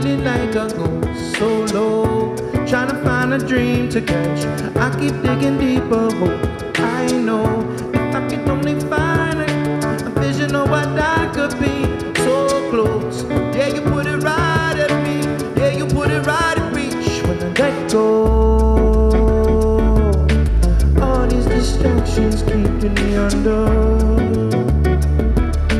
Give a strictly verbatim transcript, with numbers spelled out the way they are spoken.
feeling like I go solo, trying to find a dream to catch. I keep digging deeper, hope I know if I could only find a, a vision of what I could be. So close, yeah, you put it right at me, yeah, you put it right at reach. When I let go, all these distractions keeping me under.